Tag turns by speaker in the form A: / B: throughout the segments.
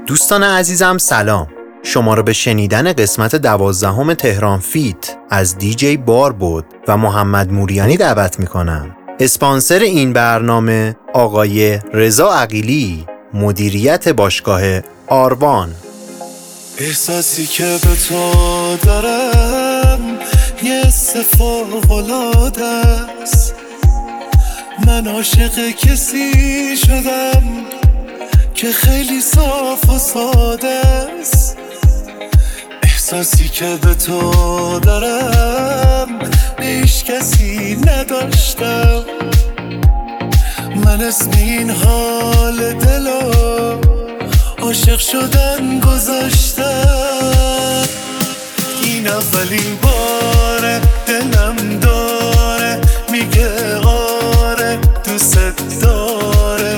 A: دوستان عزیزم سلام، شما رو به شنیدن قسمت 12 تهران فیت از دیجی باربود و محمد موریانی دعوت میکنم. اسپانسر این برنامه آقای رضا عقیلی، مدیریت باشگاه آروان.
B: احساسی که به تو دارم یه فوق‌العاده است. من عاشق کسی شدم که خیلی صاف و ساده است. احساسی که به تو دارم هیچ کسی نداشتم. من اسم این حال دلو عاشق شدن گذاشتم. این اولین باره دلم داره میگه آره دوست داره،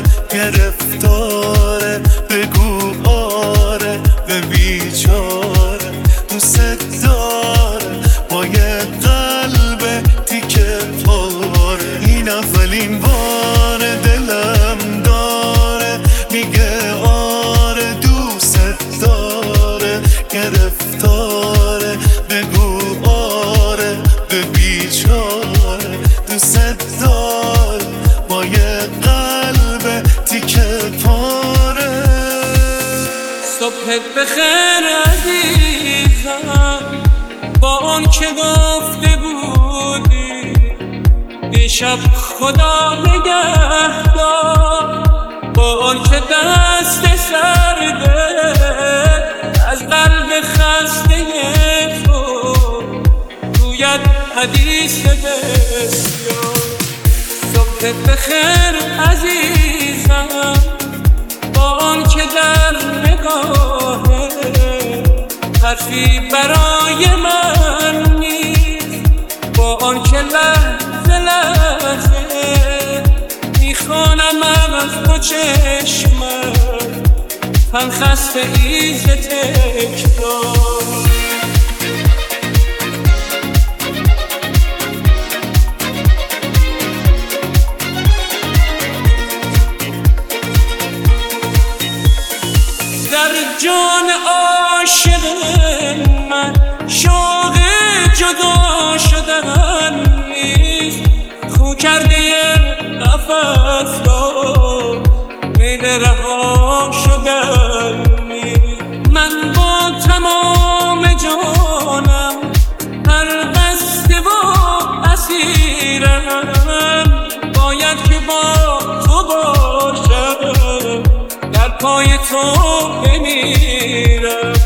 B: گرفتاره بگو آره، به بیچاره دوست داره با یه قلب تیکه پاره. این اولین باره دلم داره میگه آره دوست داره، گرفتاره بگو آره، به بیچاره دوست داره با یه قلب تیکه پاره.
C: صبحت بخیر عزیزم، با اون که گفته بودی دیشب خدا نگهدار، با اون که دست سرده از قلب خسته تو گوید حدیث بسیار. صبحت بخیر عزیزم، با اون که در نگاهه حرفی برای من نیست، با اون که لحظه لحظه میخوانم از تو چشمم هم خسته ایز تکرار. در جان عاشق من شوق جدا شدن نیست، خو کرده نفس را میل رها شدن نیست. من با تمام جانم هر بسته و اسیرم، باید که با تو باشم، در پای تو بمیرم.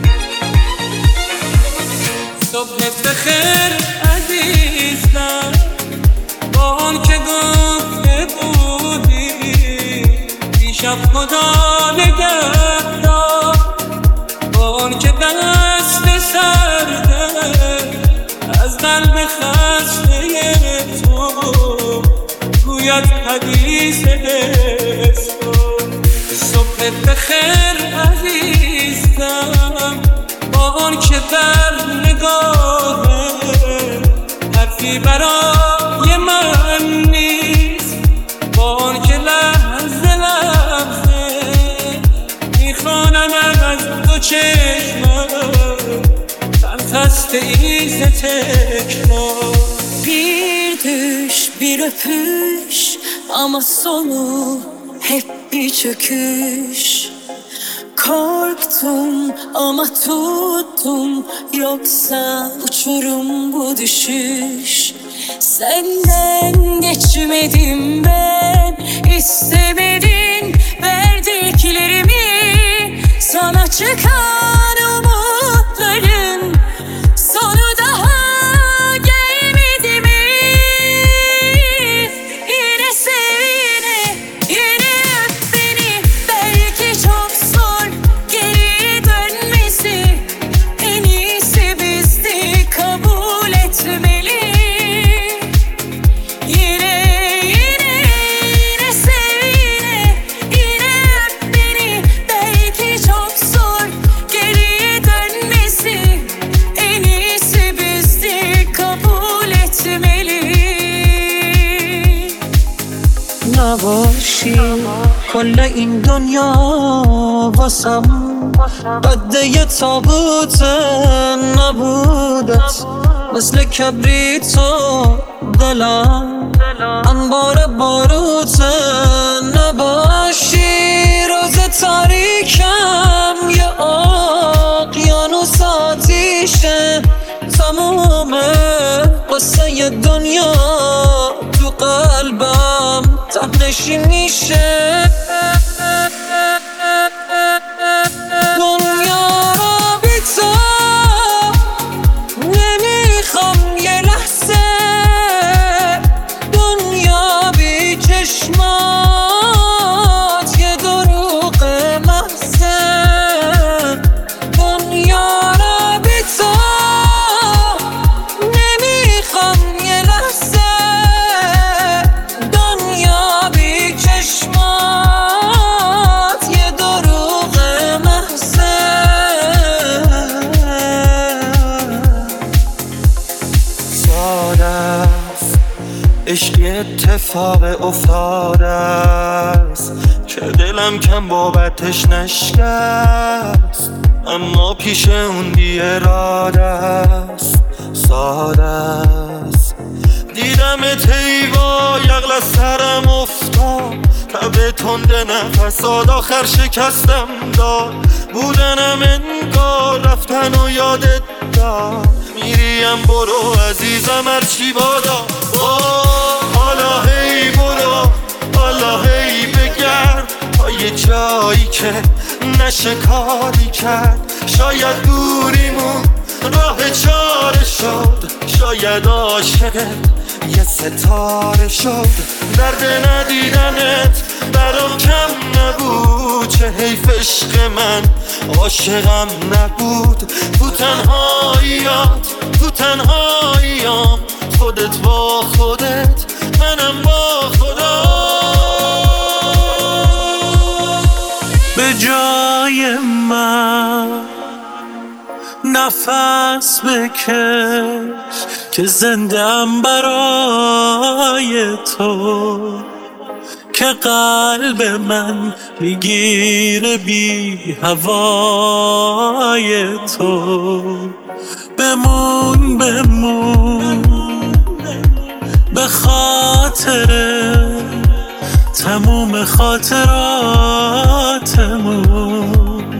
C: صبحت بخیر عزیزم، با آن که گفته بودی دیشب خدا نگهدار، با آن که دست سرده از قلب خسته تو گوید حدیث بسیار. صبحت بخیر عزیزم، با آن که در نگاهه حرفی برای من نیست، با آن که لحظه لحظه میخوانم از تو چشمم ben خسته ایز تکرار.
D: Bir düş bir öpüş ama sonu hep bir çöküş. Korktum ama tuttum, yoksa uçurum bu düşüş. Senden geçmedim ben, istemedin verdiklerimi, sana çıkan umutların sonu daha gelmedi mi? Yine sev yine öp beni, belki çok zor geri dönmesi, en iyisi bizdi kabul etmeli. Yine sev yine öp beni, belki çok zor geri
E: نباشی کل این دنیا واسم قده یه تابوت نبودت مثل کبریت و دلم انبار باروت نباشی روز تاریکم یه اقیانوس آتیشه تمومه قصه دنیا تو قلبم ته‌نشین میشه دنیا رو بی تو نمیخوام یه لحظه دنیا بی چشمات یه دروغ محضه دنیا رو بی تو نمیخوام یه لحظه دنیا بی چشمات یه دروغ محضه ساده است عشقی اتفاق افتاده است که دلم کم بابتش نشکست اما پیش اون بی اراده است ساده است دیدم تیوا یغل از سرم افتاد تب تند نفساد آخر شکستم داد بودنم انگار رفتن و یادت داد میریم برو عزیزم هرچی بادا حالا هی برو حالا هی بگرد تا یه جایی که نشه کاری کرد شاید دوریمون راه چاره شد شاید عاشقت یه ستاره شد درد ندیدنت برام کم نبود چه حیف عشق من عاشقم نبود تو تنهاییام خودت با خودت منم با خدا به جای من نفس بکش که زندم برای تو که قلب من میگیره بی هوای تو بمون به خاطر تموم خاطراتمون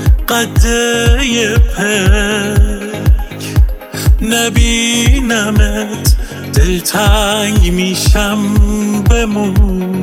E: قده پک نبینمت دلتنگ میشم بمون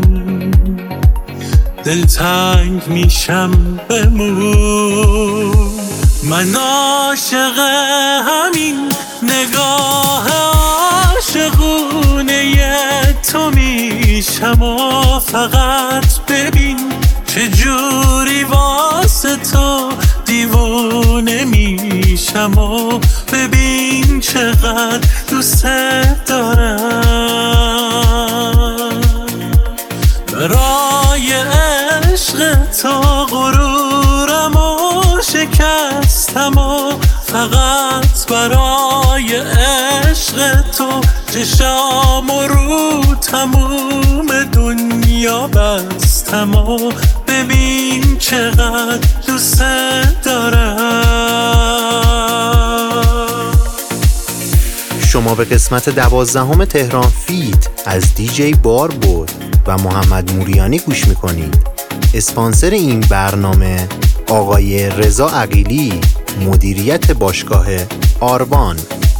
E: دلتنگ میشم بمون من عاشق همین نگاه عاشقونه تو میشم و فقط ببین چجوری واسه تو دیوونه میشم و ببین چقدر دوست دارم برای عشق تو غرورم و شکستم و فقط برای عشق تو چشام رو تموم دنیا بستم و ببین چقدر دوست دارم
A: شما به قسمت 12 تهران فیت از دیجی بار بود و محمد موریانی گوش میکنید. اسپانسر این برنامه آقای رضا عقیلی، مدیریت باشگاه آربان.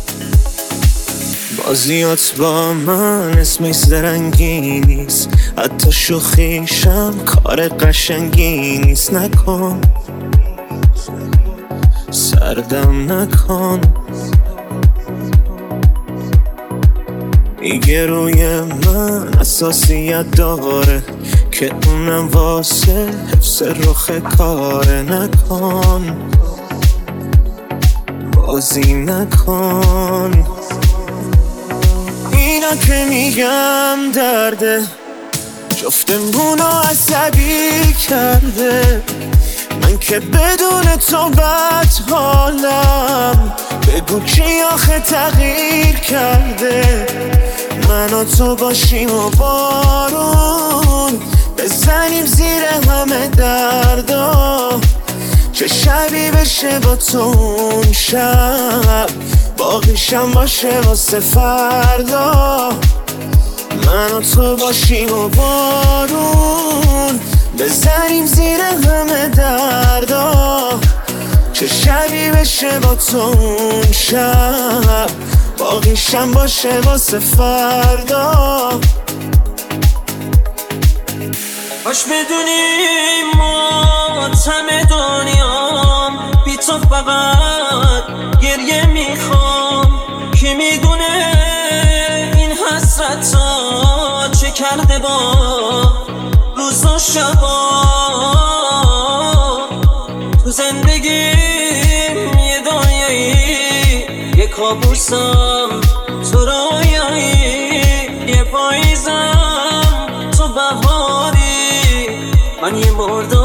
E: بازیات با من اسمش زرنگی نیست، حتی شوخیشم کار قشنگی نیست. نکن سردم نکن، میگه روی من اساسیت داره که اونم واسه حفظ رخ کاره. نکن بازی نکن، اینا که میگم درده جفتمونو عصبی کرده. من که بدون تو بد حالم، بگو کی آخه تغییر کرده. من و تو باشیم و بارون بزنیم زیر همه دردا، چه شبی بشه با تو اون شب، باقیشم باشه واسه فردا. من و تو باشیم و بارون بزنیم زیر همه دردا، چه شبی بشه با تو اون شب، باقیشم باشه واسه فردا.
C: باش بدونی ماتم دنیام بی تو فقط گریه میخوام، که میدونه این حسرت ها چه کرده با روز و شبا. تو زندگیم یه دنیایی، یه کابوسم تو رویایی، یه پاییزم تو بهاری، من یه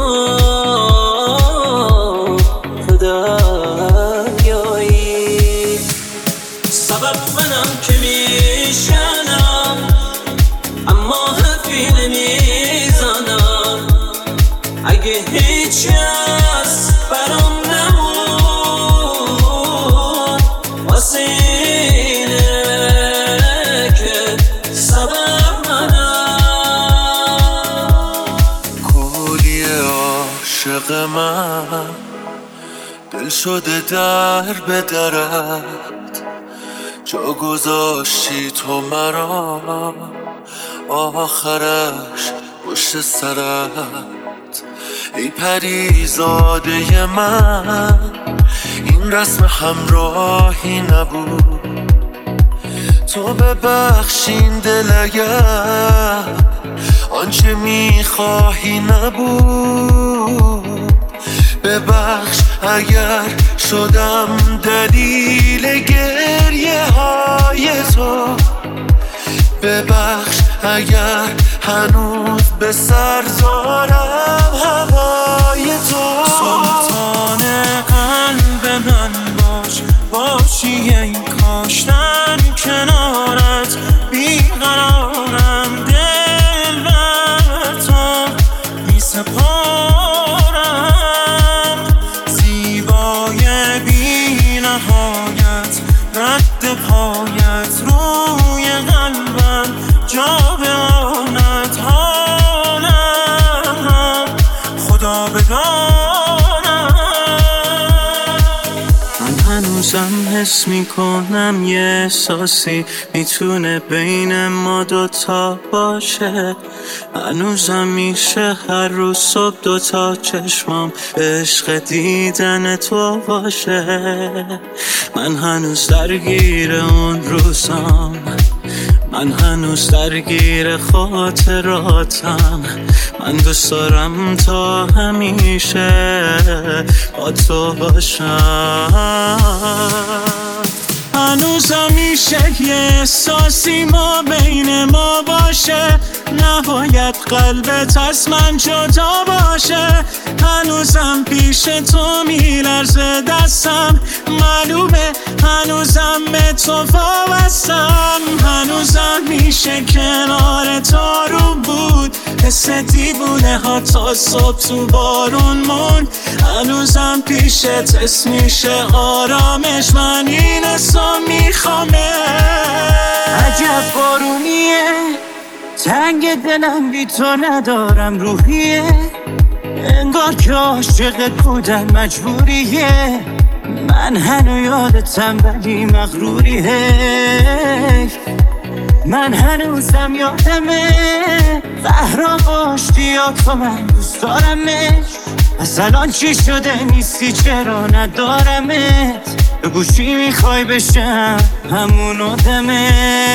C: مردم تو دریایی. سبب منم که میشنم اما حرفی نمیزنم، اگه هیچی از برام نمون واسه اینه که سبب منم.
B: کولی عاشق من دل شده در به درت، جا گذاشتی تو مرا آخرش پشت سرت. ای پریزاده من این رسم همراهی نبود، تو ببخشین دل اگر آنچه میخواهی نبود. ببخش اگر شدم دلیل گریه های تو، ببخش اگر هنوز به سر دارم هوای تو.
E: سلطان قلب من باشی ای کاشتن کنارت، بیقرارم دل بر تو میسپارم، زیبای بی نهایت رد پایت روی قلبم جا بماند، حالم خدا بدانم. من هنوزم حس میکنم یه احساسی میتونه بین ما دوتا باشه، هنوزم میشه هر روز صبح دوتا چشمام به عشق دیدن تو باشه. من هنوز درگیر اون روزام، من هنوز درگیر خاطراتم، من دوست دارم تا همیشه با تو باشم. هنوزم میشه یه احساسی ما بین ما باشه، نباید قلبت از من جدا باشه. هنوزم پیش تو میلرزه دستم، معلومه هنوزم به تو وابستم. هنوزم میشه کنار تو رو بود، حس دیوونه ها تا صبح تو بارون مون. هنوزم پیشت حس میشه آرامش، من این حسو میخوامه. عجب بارونیه تنگ دلم بی تو ندارم روحیه، انگار که عاشقت بودن مجبوریه. من هنو یادتم ولی مغروریه، من هنوزم یادمه زهرا باشتی یا تو، من دوست دارمش. از الان چی شده نیستی چرا ندارمت، بگو چی میخوای بشم همون آدمه.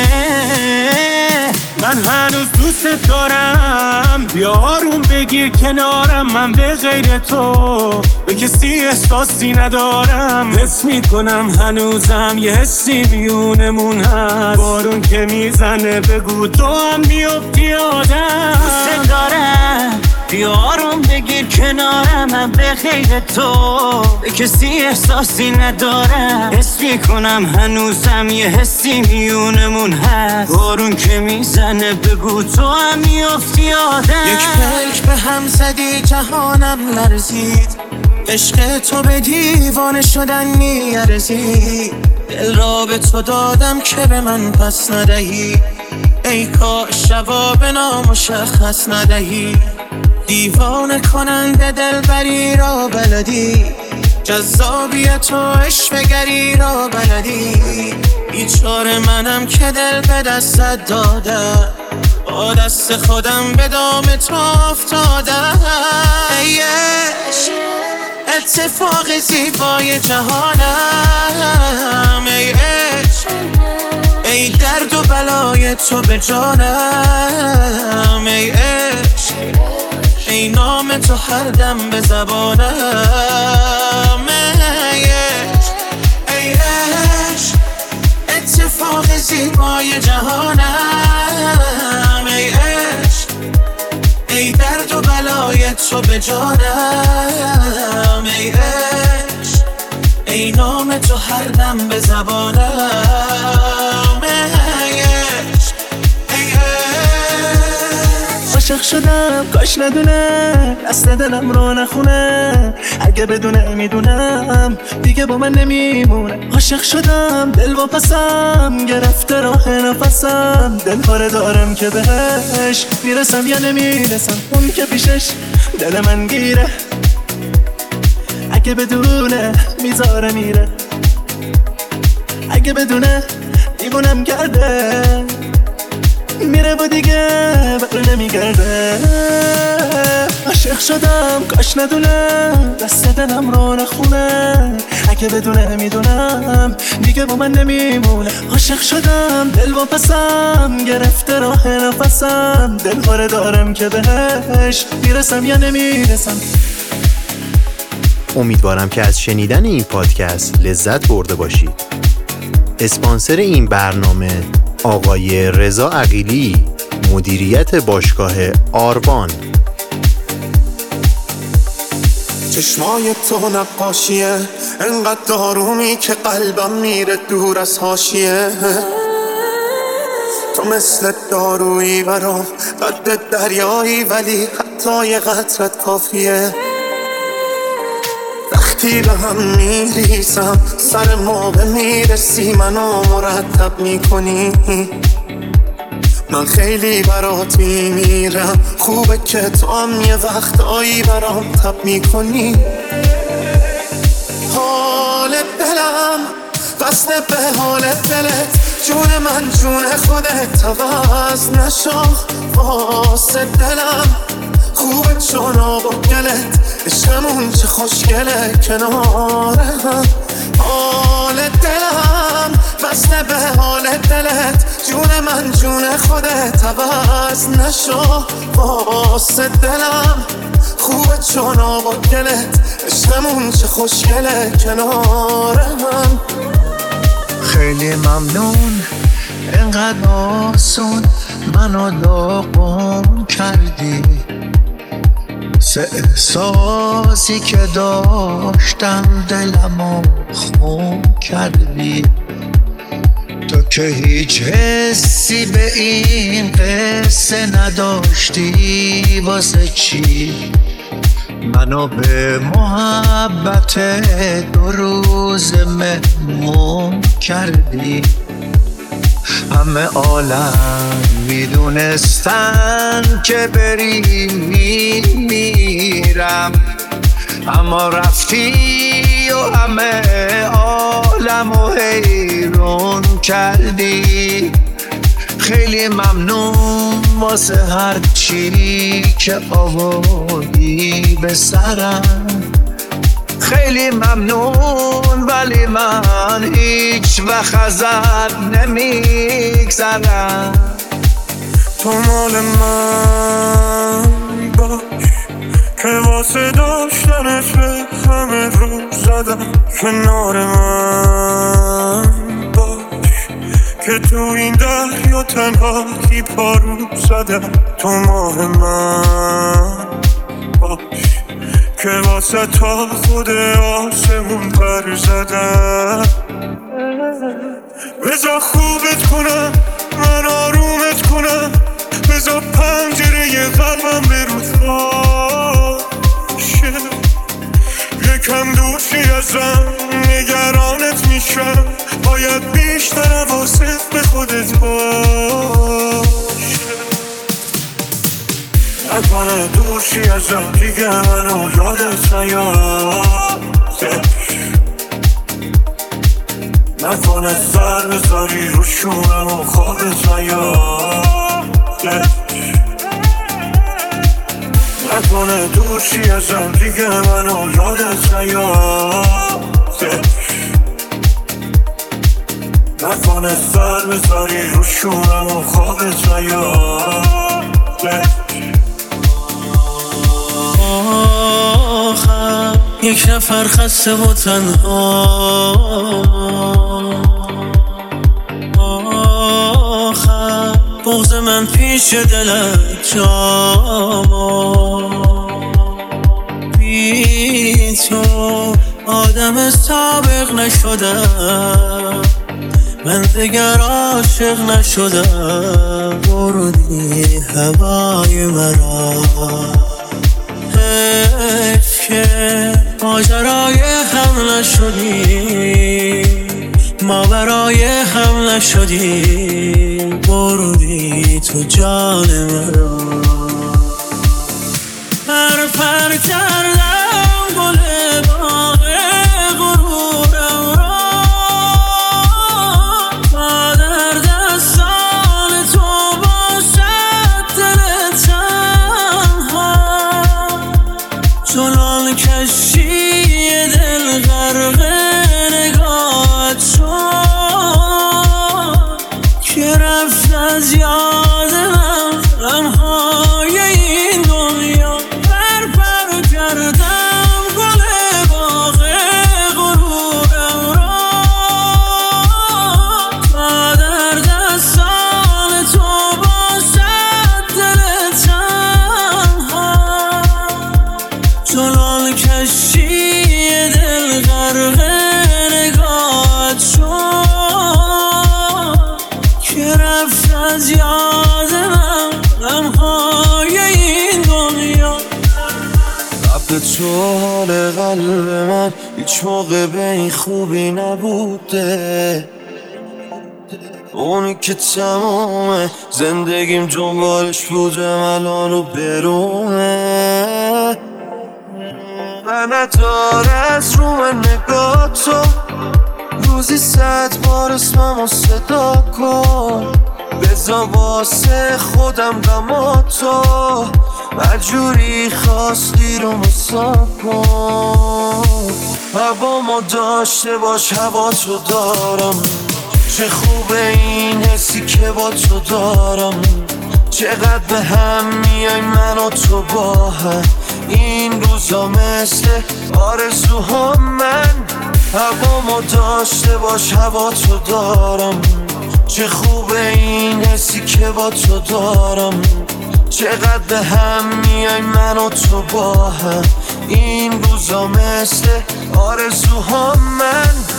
E: من هنوز دوست دارم، بیا آروم بگیر کنارم، من به غیر تو به کسی احساسی ندارم. حس میکنم هنوزم یه حسی میونمون هست، بارون که میزنه بگو تو هم بیفتی آدم. دوست دارم، بیا آروم بگیر کنارم، کنارم به خیر تو به کسی احساسی ندارم. حس میکنم هنوزم یه حسی میونمون هست. بارون که میزنه بگو تو هم میافتی آدم.
B: یک پلک به هم زدی جهانم لرزید. عشق تو به دیوانه شدن میارزید. دل را به تو دادم که به من پس ندهی. ای کاش جواب نامشخص ندهی. دیوانه کننده دلبری را بلدی. جذابیت و عشقگری را بلدی. بیچاره منم که دل به دستت دادم. با دست خودم به دام تو افتادم. ای عشق اتفاق زیبای جهانم. ای عشق ای درد و بلای تو به جانم. ای عشق ای نام تو هر دم به زبانم. ای عشق ای عشق اتفاق زیبای جهانم. ای عشق ای درد و بلای تو به جانم. ای عشق ای نام تو هر دم به زبانم. ای عشق ای عشق
F: عاشق شدم کاش ندونم دست دلم رو نخونه. اگه بدونه میدونم دیگه با من نمیمونه. عاشق شدم دل واپسم گرفته راه نفسم. دل پاره دارم که بهش میرسم یا نمیرسم. اون که پیشش دل من گیره. اگه بدونه میذاره میره. اگه بدونه دیوونم کرده میره و دیگه بر نمیگرده. عاشق شدم کاش ندونم دست دلم رو نخونه. اگه بدونه میدونم دیگه با من نمیمونه. عاشق شدم دل واپسم گرفته راه نفسم. دل پاره دارم که بهش میرسم یا نمیرسم.
A: امیدوارم که از شنیدن این پادکست لذت برده باشید. اسپانسر این برنامه آقای رضا عقیلی، مدیریت باشگاه آروان.
B: چشمای تو نقاشیه، انقدر دارومی که قلبم میره دور از حاشیه. تو مثل دارویی برام، قد دریایی ولی حتی یه قطرت کافیه. وقتی به هم میریزم سر موقع میرسی منو مرتب میکنی. من خیلی برات میمیرم، خوبه که تو هم یه وقتایی برام تب میکنی. حال دلم وصل به حال دلت، جون من جون خودت عوض نشو. واسه دلم خوبه چون آب و گلت، عشقمون چه خوشگله کنار هم. حال دلم وصل به حال دلت، جون من جون خودت عوض نشو. واسه دلم خوبه چون آب و گلت، عشقمون چه خوشگله کنار هم.
G: خیلی ممنون اینقدر آسون منو داغون کردی. سه احساسی که داشتم دلمو خون کردی. تو که هیچ حسی به این قصه نداشتی، واسه چی منو به محبت 2 روز مهمون کردی؟ همه عالم میدونستن که بری میرم، اما رفتی و همه عالمو حیرون کردی. خیلی ممنون واسه هر چی که آوردی به سرم. خیلی ممنون ولی من هیچ وقت ازت نمیگذرم.
B: تو مال من باش که واسه داشتنش به همه رو زدم. کنار من باش که تو این دریا تنها کی پارو زدم. تو مال من باش
H: واسه تا خود آسمون پر زدم. بذار خوبت کنم من آرومت کنم، بذار پنجره قلبم به روز باشه. یکم دوری ازم نگرانت میشم، باید بیشتر حواست به خودت باشه. نکنه دوری ازم دیگه منو یادت نیاده، نکنه سر بذاری رو شونم و خوابت نیاده، نکنه دوری ازم دیگه منو یادت نیاده، نکنه سر بذاری رو شونم و خوابت نیاده.
B: آخر یک نفر خسته و تنها، آخر بغض من پیش دلت جاما، بی تو آدم سابق نشدم، من دیگر عاشق نشدم، بردی هوای مرا. حیف که ماجرای هم نشدی، ما برای هم نشدی، بردی تو جان مرا. پر کردم گل باغ غرورم را، تا در دستان تو باشد دل تنها، چنان کشتی دل غرق نگاهت شد که رفت از یاد من غمهای این دنیا. پر کردم گل باغ غرورم را، تا در دستان تو باشد دل تنها، چنان کشتی دل غرق نگاهت شد که رفت از یاد من غمهای این دنیا.
H: رب تو حال قلب من هیچ موقع به این خوبی نبوده، اونی که تمام زندگیم دنبالش بودم الان رو برونه. نداره از رو من نگاه تو، روزی 100 بار اسممو صدا کن، بذار واسه خودم غما تو، هر جوری خواستی رو مسا کن. هوامو داشته باش هوا تو دارم، چه خوبه این حسی که با تو دارم، چقدر به هم میای من و تو با هم، این روزا مثل آرزوها من. هوامو داشته باش هوا تو دارم، چه خوبه این حسی که با تو دارم، چقدر به هم میای من و تو با هم، این روزا مثل آرزوها من.